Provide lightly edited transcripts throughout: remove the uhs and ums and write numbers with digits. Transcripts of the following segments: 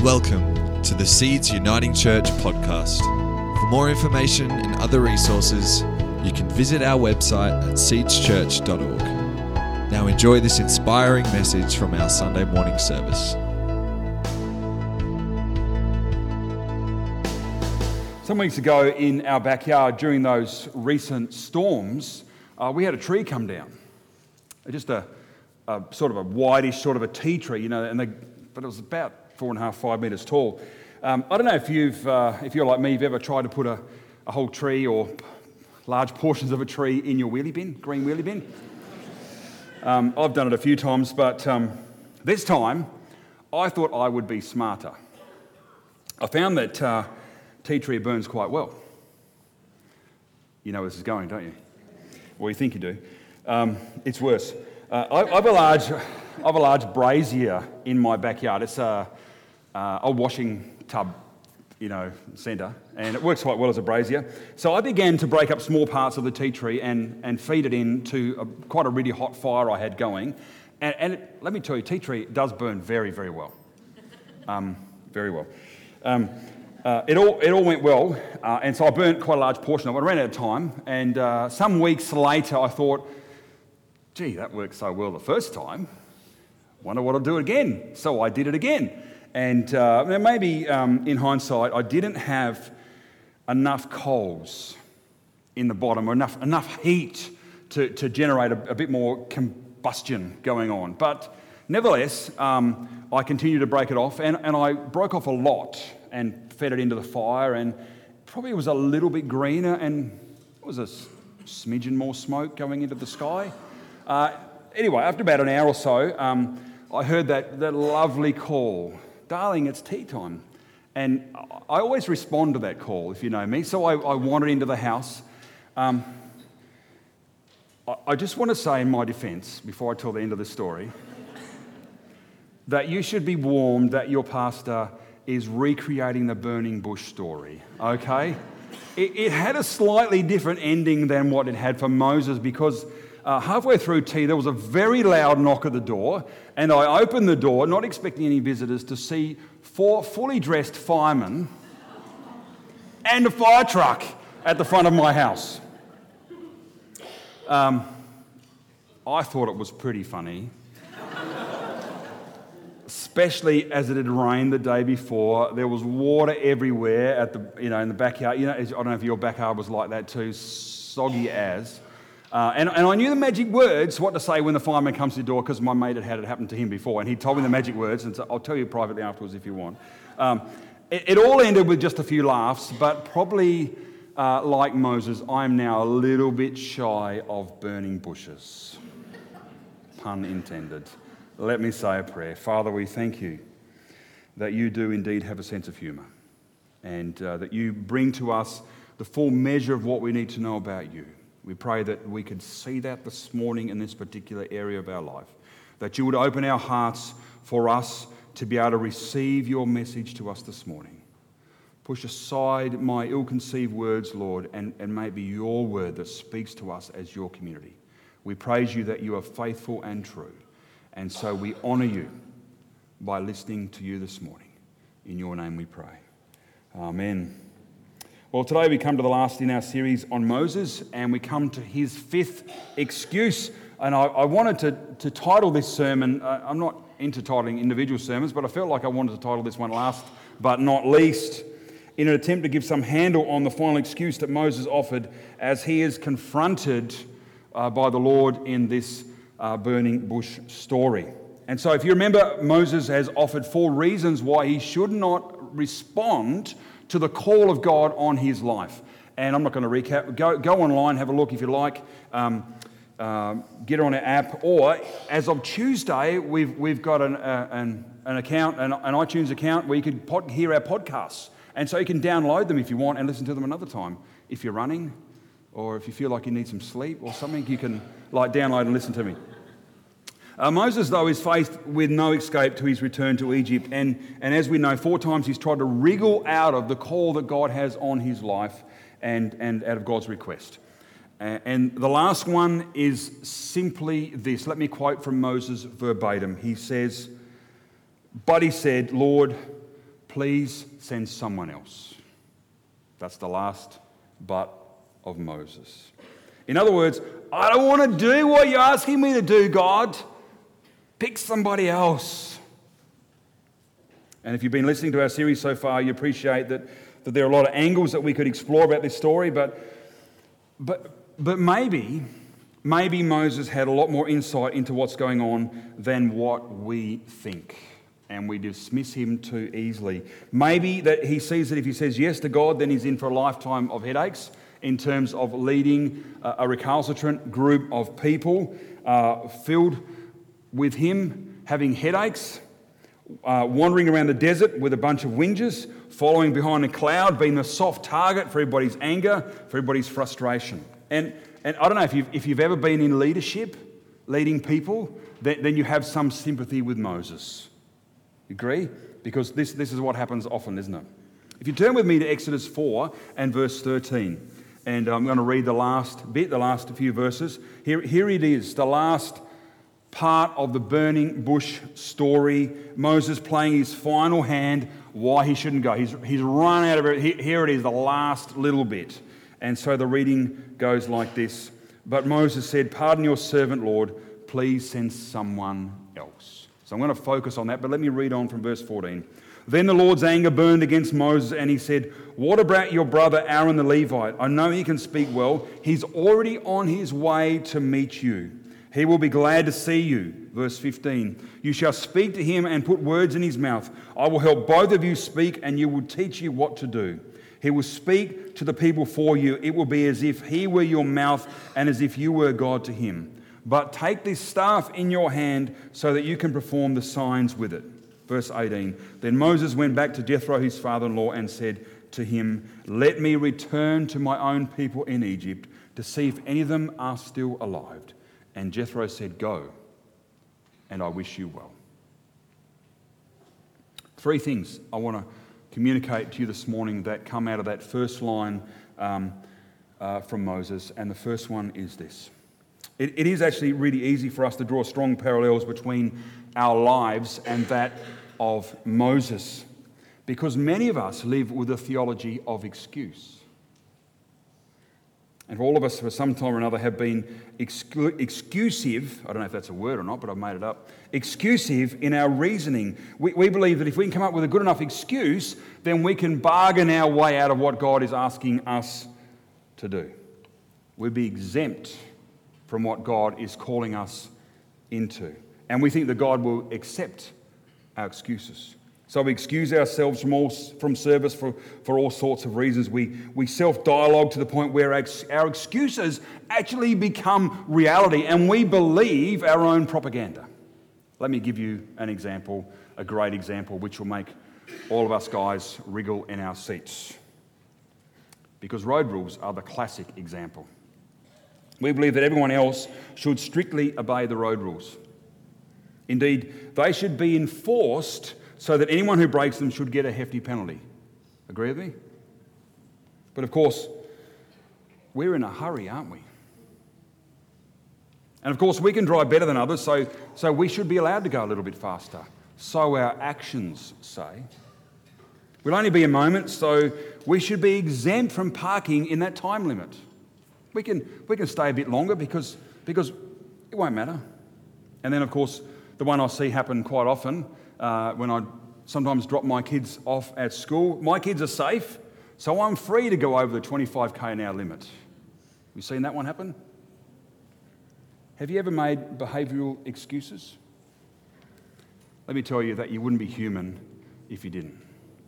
Welcome to the Seeds Uniting Church podcast. For more information and other resources, you can visit our website at seedschurch.org. Now enjoy this inspiring message from our Sunday morning service. Some weeks ago in our backyard during those recent storms, we had a tree come down. Just a sort of a whitish sort of a tea tree, but it was about 4.5, 5 metres tall. I don't know if you're like me, you've ever tried to put a whole tree or large portions of a tree in your wheelie bin, green wheelie bin. I've done it a few times, but this time I thought I would be smarter. I found that tea tree burns quite well. You know where this is going, don't you? Well, you think you do. It's worse. I have a large brazier in my backyard. It's a washing tub, centre, and it works quite well as a brazier. So I began to break up small parts of the tea tree and feed it into quite a really hot fire I had going. And let me tell you, tea tree does burn very, very well. Very well. It all went well, and so I burnt quite a large portion of it. I ran out of time, and some weeks later I thought, gee, that worked so well the first time. Wonder what I'll do again. So I did it again. And maybe in hindsight, I didn't have enough coals in the bottom or enough heat to generate a bit more combustion going on. But nevertheless, I continued to break it off, and I broke off a lot and fed it into the fire, and probably was a little bit greener, and it was a smidgen more smoke going into the sky. Anyway, after about an hour or so, I heard that lovely call, "Darling, it's tea time." And I always respond to that call, if you know me. So I wandered into the house. I just want to say in my defence, before I tell the end of the story, that you should be warned that your pastor is recreating the burning bush story, okay? It had a slightly different ending than what it had for Moses, because halfway through tea, there was a very loud knock at the door, and I opened the door, not expecting any visitors, to see 4 fully dressed firemen and a fire truck at the front of my house. I thought it was pretty funny, especially as it had rained the day before. There was water everywhere in the backyard. I don't know if your backyard was like that too, soggy as. And I knew the magic words, what to say when the fireman comes to the door, because my mate had had it happen to him before, and he told me the magic words, and so I'll tell you privately afterwards if you want. It all ended with just a few laughs, but probably like Moses, I'm now a little bit shy of burning bushes. Pun intended. Let me say a prayer. Father, we thank you that you do indeed have a sense of humour, and that you bring to us the full measure of what we need to know about you. We pray that we could see that this morning in this particular area of our life, that you would open our hearts for us to be able to receive your message to us this morning. Push aside my ill-conceived words, Lord, and maybe your word that speaks to us as your community. We praise you that you are faithful and true, and so we honour you by listening to you this morning. In your name we pray. Amen. Well, today we come to the last in our series on Moses, and we come to his 5th excuse. And I wanted to title this sermon, I'm not into titling individual sermons, but I felt like I wanted to title this one last but not least, in an attempt to give some handle on the final excuse that Moses offered as he is confronted by the Lord in this burning bush story. And so if you remember, Moses has offered 4 reasons why he should not respond to the call of God on his life. And I'm not going to recap. Go online, have a look if you like. Get on our app. Or as of Tuesday, we've got an account, an iTunes account, where you can hear our podcasts. And so you can download them if you want and listen to them another time. If you're running, or if you feel like you need some sleep or something, you can download and listen to me. Moses, though, is faced with no escape to his return to Egypt. And as we know, 4 times he's tried to wriggle out of the call that God has on his life and out of God's request. And the last one is simply this. Let me quote from Moses verbatim. He says, "But he said, 'Lord, please send someone else. That's the last but of Moses. In other words, I don't want to do what you're asking me to do, God. Pick somebody else. And if you've been listening to our series so far, you appreciate that there are a lot of angles that we could explore about this story, but maybe Moses had a lot more insight into what's going on than what we think, and we dismiss him too easily. Maybe that he sees that if he says yes to God, then he's in for a lifetime of headaches in terms of leading a recalcitrant group of people filled with him having headaches, wandering around the desert with a bunch of whingers, following behind a cloud, being the soft target for everybody's anger, for everybody's frustration. And I don't know if you've ever been in leadership, leading people, then you have some sympathy with Moses. You agree? Because this is what happens often, isn't it? If you turn with me to Exodus 4 and verse 13, and I'm going to read the last few verses. Here it is, the last part of the burning bush story. Moses playing his final hand why he shouldn't go. He's run out of it. Here it is, the last little bit. And so the reading goes like this. But Moses said, "Pardon your servant, Lord. Please send someone else." So I'm going to focus on that, but let me read on from verse 14. Then the Lord's anger burned against Moses, and he said, "What about your brother Aaron the Levite? I know he can speak well. He's already on his way to meet you. He will be glad to see you." Verse 15, "You shall speak to him and put words in his mouth. I will help both of you speak, and you will teach you what to do. He will speak to the people for you. It will be as if he were your mouth and as if you were God to him. But take this staff in your hand so that you can perform the signs with it." Verse 18, "Then Moses went back to Jethro, his father-in-law, and said to him, 'Let me return to my own people in Egypt to see if any of them are still alive.' And Jethro said, 'Go, and I wish you well.'" Three things I want to communicate to you this morning that come out of that first line from Moses, and the first one is this. It is actually really easy for us to draw strong parallels between our lives and that of Moses, because many of us live with a theology of excuse. And for all of us, for some time or another, have been excusive, I don't know if that's a word or not, but I've made it up, excusive in our reasoning. We believe that if we can come up with a good enough excuse, then we can bargain our way out of what God is asking us to do. We'd be exempt from what God is calling us into. And we think that God will accept our excuses. So we excuse ourselves from service for all sorts of reasons. We self-dialogue to the point where our excuses actually become reality, and we believe our own propaganda. Let me give you an example, a great example, which will make all of us guys wriggle in our seats. Because road rules are the classic example. We believe that everyone else should strictly obey the road rules. Indeed, they should be enforced so that anyone who breaks them should get a hefty penalty. Agree with me? But of course, we're in a hurry, aren't we? And of course, we can drive better than others, so we should be allowed to go a little bit faster. So our actions say. We'll only be a moment, so we should be exempt from parking in that time limit. We can stay a bit longer because it won't matter. And then, of course, the one I see happen quite often when I sometimes drop my kids off at school. My kids are safe, so I'm free to go over the 25k an hour limit. You seen that one happen? Have you ever made behavioural excuses? Let me tell you that you wouldn't be human if you didn't.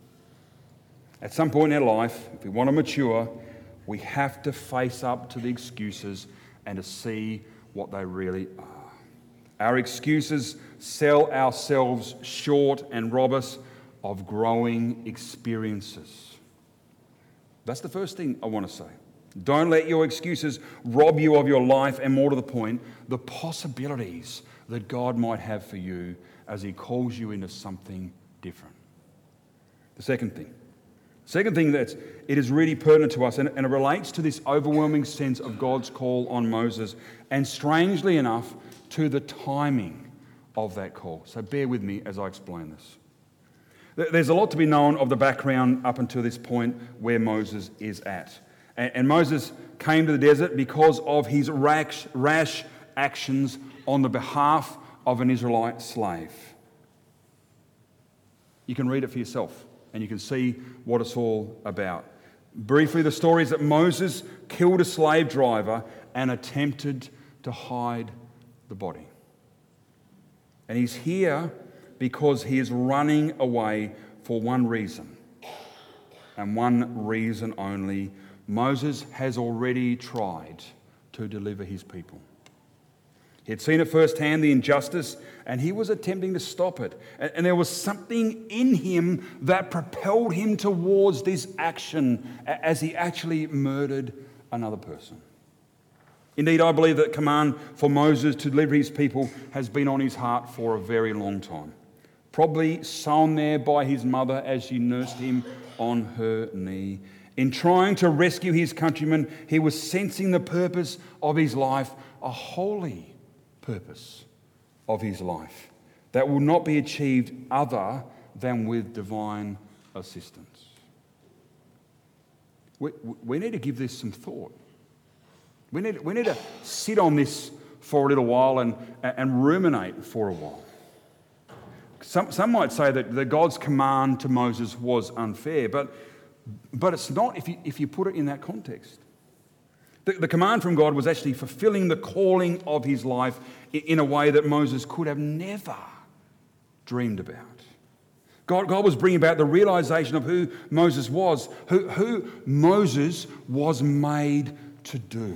At some point in our life, if we want to mature, we have to face up to the excuses and to see what they really are. Our excuses sell ourselves short and rob us of growing experiences. That's the first thing I want to say. Don't let your excuses rob you of your life, and more to the point, the possibilities that God might have for you as He calls you into something different. The second thing that it is really pertinent to us, and it relates to this overwhelming sense of God's call on Moses, and strangely enough, to the timing of that call. So bear with me as I explain this. There's a lot to be known of the background up until this point where Moses is at. And Moses came to the desert because of his rash actions on the behalf of an Israelite slave. You can read it for yourself and you can see what it's all about. Briefly, the story is that Moses killed a slave driver and attempted to hide the body. And he's here because he is running away for one reason, and one reason only. Moses has already tried to deliver his people. He had seen it firsthand, the injustice, and he was attempting to stop it. And there was something in him that propelled him towards this action as he actually murdered another person. Indeed, I believe that command for Moses to deliver his people has been on his heart for a very long time. Probably sown there by his mother as she nursed him on her knee. In trying to rescue his countrymen, he was sensing the purpose of his life, a holy purpose of his life that will not be achieved other than with divine assistance. We need to give this some thought. We need to sit on this for a little while and ruminate for a while. Some might say that God's command to Moses was unfair, but it's not if you put it in that context. The command from God was actually fulfilling the calling of his life in a way that Moses could have never dreamed about. God was bringing about the realization of who Moses was, who Moses was made to do.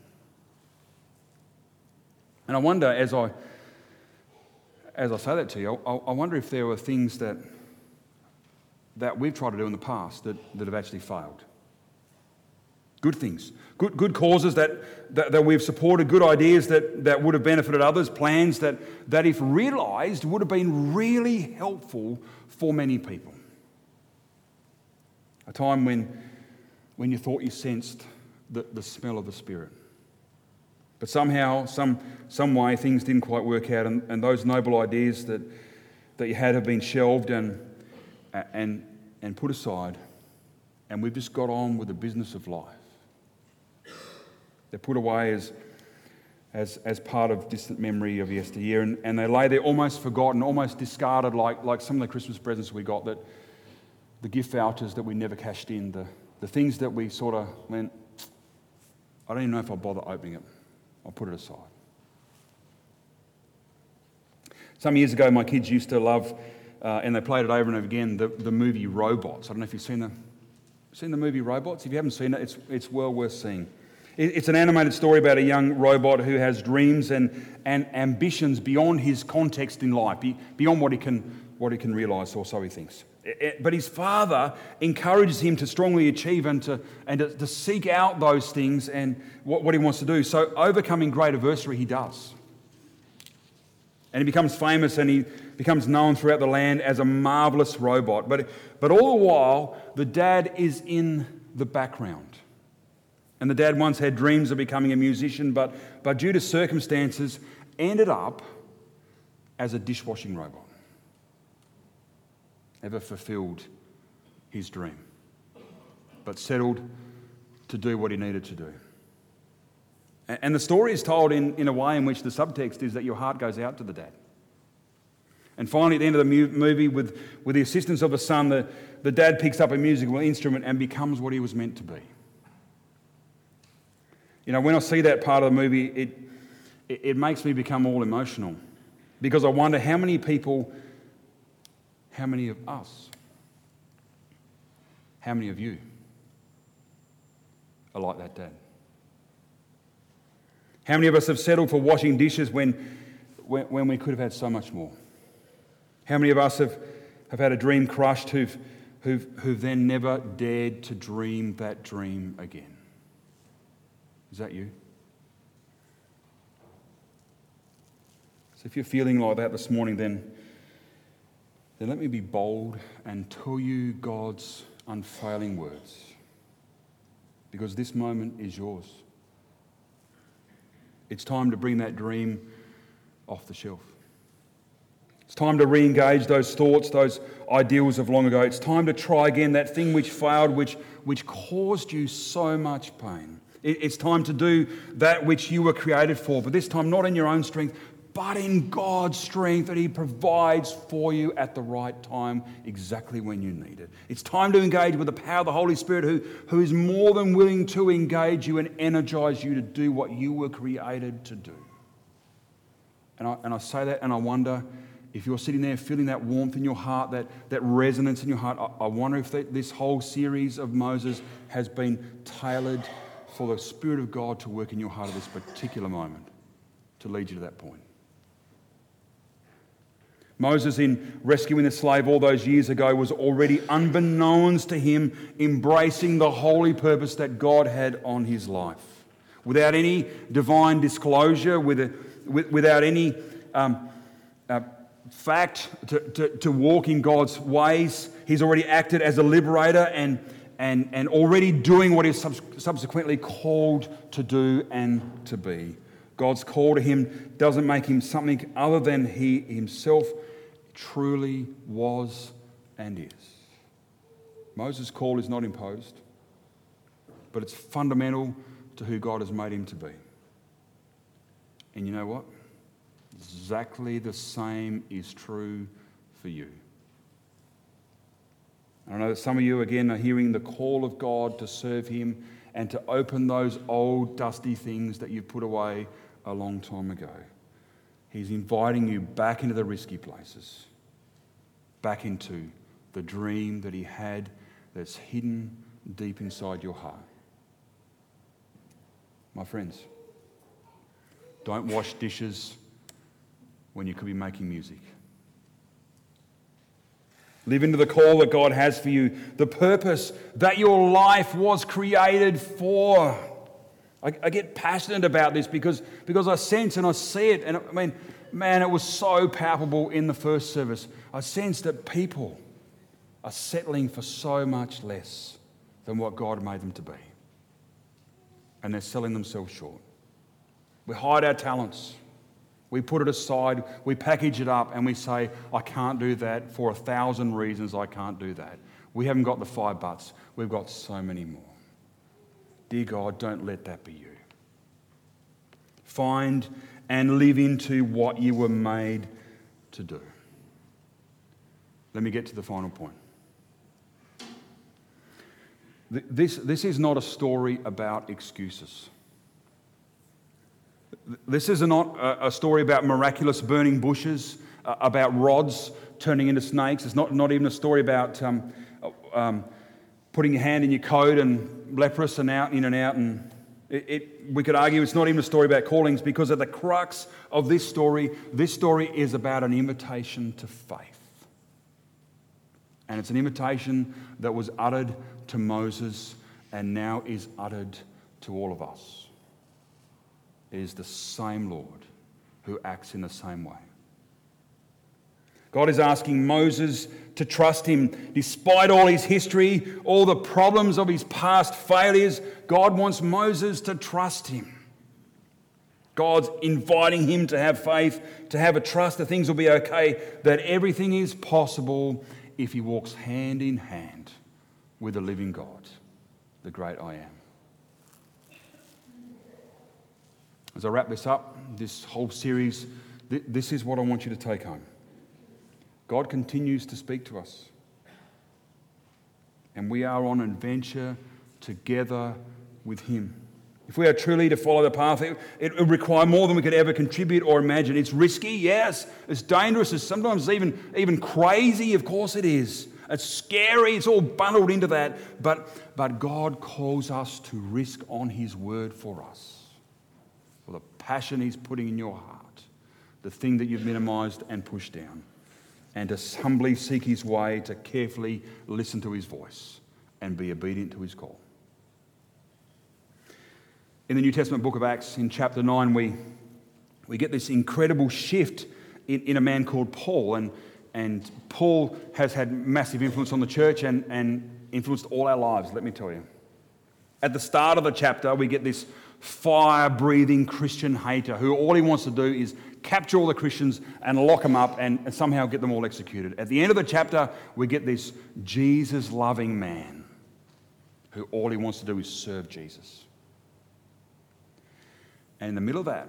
And I wonder, as I say that to you, I wonder if there were things that we've tried to do in the past that have actually failed. Good things, good causes that we've supported, good ideas that would have benefited others, plans that if realised would have been really helpful for many people. A time when you thought you sensed the smell of the Spirit. But somehow, some way, things didn't quite work out, and those noble ideas that you had have been shelved and put aside, and we've just got on with the business of life. They're put away as part of distant memory of yesteryear, and they lay there almost forgotten, almost discarded, like some of the Christmas presents we got, that the gift vouchers that we never cashed in, the things that we sort of went, I don't even know if I'll bother opening it. I'll put it aside. Some years ago, my kids used to love, and they played it over and over again, the movie Robots. I don't know if you've seen the movie Robots. If you haven't seen it, it's well worth seeing. It's an animated story about a young robot who has dreams and ambitions beyond his context in life, beyond what he can realise, or so he thinks. But his father encourages him to strongly achieve and to seek out those things and what he wants to do. So overcoming great adversity, he does. And he becomes famous and he becomes known throughout the land as a marvellous robot. But all the while, the dad is in the background. And the dad once had dreams of becoming a musician, but due to circumstances, ended up as a dishwashing robot. Never fulfilled his dream, but settled to do what he needed to do. And the story is told in a way in which the subtext is that your heart goes out to the dad. And finally, at the end of the movie, with the assistance of the son, the dad picks up a musical instrument and becomes what he was meant to be. You know, when I see that part of the movie, it makes me become all emotional, because I wonder how many of us, how many of you are like that dad? How many of us have settled for washing dishes when we could have had so much more? How many of us have had a dream crushed who've then never dared to dream that dream again? Is that you? So if you're feeling like that this morning, then let me be bold and tell you God's unfailing words, because this moment is yours. It's time to bring that dream off the shelf. It's time to re-engage those thoughts, those ideals of long ago. It's time to try again that thing which failed, which caused you so much pain. It's time to do that which you were created for, but this time not in your own strength, but in God's strength that He provides for you at the right time, exactly when you need it. It's time to engage with the power of the Holy Spirit who is more than willing to engage you and energize you to do what you were created to do. And I say that and I wonder, if you're sitting there feeling that warmth in your heart, that resonance in your heart, I wonder if this whole series of Moses has been tailored for the Spirit of God to work in your heart at this particular moment, to lead you to that point. Moses, in rescuing the slave all those years ago, was already, unbeknownst to him, embracing the holy purpose that God had on his life. Without any divine disclosure, without any fact to walk in God's ways, he's already acted as a liberator and already doing what he's subsequently called to do and to be. God's call to him doesn't make him something other than he himself truly was and is. Moses' call is not imposed, but it's fundamental to who God has made him to be. And you know what? Exactly the same is true for you. I know that some of you, again, are hearing the call of God to serve Him and to open those old dusty things that you've put away a long time ago. He's inviting you back into the risky places, back into the dream that He had that's hidden deep inside your heart. My friends, don't wash dishes when you could be making music. Live into the call that God has for you, the purpose that your life was created for. I get passionate about this because I sense and I see it. And I mean, man, it was so palpable in the first service. I sense that people are settling for so much less than what God made them to be. And they're selling themselves short. We hide our talents. We put it aside, we package it up, and we say, I can't do that for 1,000 reasons I can't do that. We haven't got the 5 buts. We've got so many more. Dear God, don't let that be you. Find and live into what you were made to do. Let me get to the final point. This is not a story about excuses. This is not a story about miraculous burning bushes, about rods turning into snakes. It's not even a story about putting your hand in your coat and leprous and out, in and out. And we could argue it's not even a story about callings, because at the crux of this story is about an invitation to faith. And it's an invitation that was uttered to Moses and now is uttered to all of us. It is the same Lord who acts in the same way. God is asking Moses to trust Him. Despite all his history, all the problems of his past failures, God wants Moses to trust Him. God's inviting him to have faith, to have a trust that things will be okay, that everything is possible if he walks hand in hand with the living God, the great I Am. As I wrap this up, this whole series, this is what I want you to take home. God continues to speak to us. And we are on an adventure together with Him. If we are truly to follow the path, it will require more than we could ever contribute or imagine. It's risky, yes. It's dangerous. It's sometimes even crazy. Of course it is. It's scary. It's all bundled into that. But God calls us to risk on His word for us. For the passion He's putting in your heart, the thing that you've minimized and pushed down, and to humbly seek His way, to carefully listen to His voice and be obedient to His call. In the New Testament book of Acts, in chapter 9, we get this incredible shift in a man called Paul. And Paul has had massive influence on the church and influenced all our lives, let me tell you. At the start of the chapter, we get this fire-breathing Christian hater who all he wants to do is capture all the Christians and lock them up and somehow get them all executed. At the end of the chapter, we get this Jesus-loving man who all he wants to do is serve Jesus. And in the middle of that,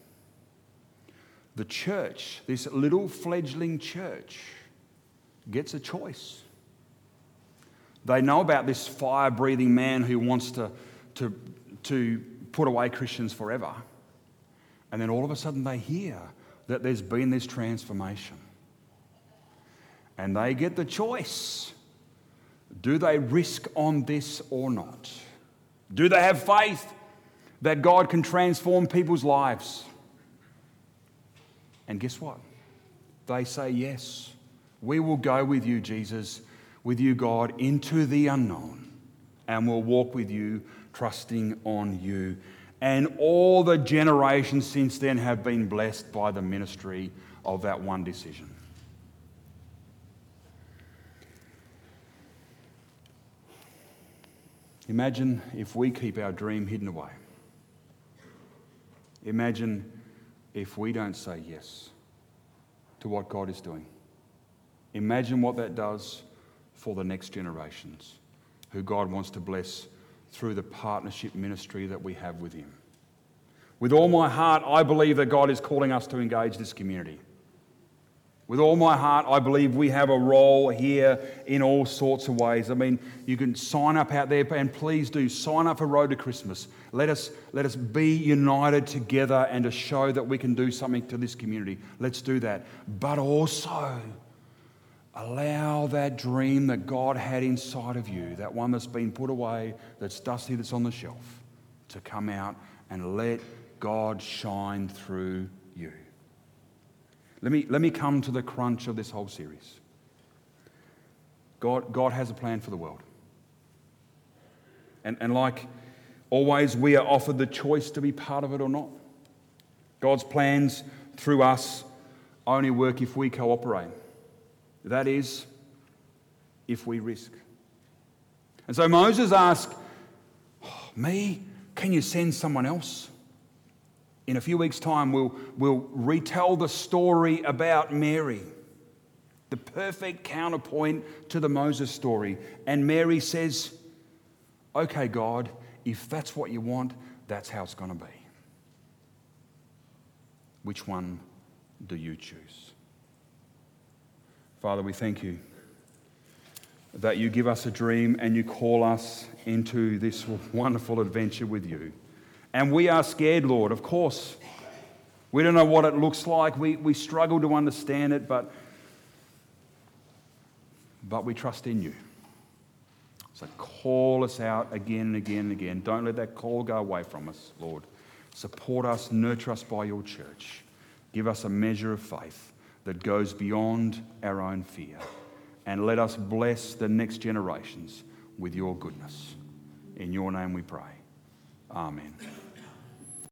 the church, this little fledgling church, gets a choice. They know about this fire-breathing man who wants to put away Christians forever. And then all of a sudden they hear that there's been this transformation. And they get the choice. Do they risk on this or not? Do they have faith that God can transform people's lives? And guess what? They say, yes, we will go with you, Jesus, with you, God, into the unknown, and we'll walk with you, trusting on you. And all the generations since then have been blessed by the ministry of that one decision. Imagine if we keep our dream hidden away. Imagine if we don't say yes to what God is doing. Imagine what that does for the next generations who God wants to bless through the partnership ministry that we have with Him. With all my heart, I believe that God is calling us to engage this community. With all my heart, I believe we have a role here in all sorts of ways. I mean, you can sign up out there, and please do sign up for Road to Christmas. Let us be united together and to show that we can do something to this community. Let's do that. But also, allow that dream that God had inside of you, that one that's been put away, that's dusty, that's on the shelf, to come out and let God shine through you. Let me come to the crunch of this whole series. God has a plan for the world. And like always, we are offered the choice to be part of it or not. God's plans through us only work if we cooperate. That is, if we risk. And so Moses asked, me? Can you send someone else? In a few weeks' time, we'll retell the story about Mary, the perfect counterpoint to the Moses story. And Mary says, okay, God, if that's what you want, that's how it's going to be. Which one do you choose? Father, we thank you that you give us a dream and you call us into this wonderful adventure with you. And we are scared, Lord, of course. We don't know what it looks like. We struggle to understand it, but we trust in you. So call us out again and again and again. Don't let that call go away from us, Lord. Support us, nurture us by your church. Give us a measure of faith that goes beyond our own fear. And let us bless the next generations with your goodness. In your name we pray. Amen.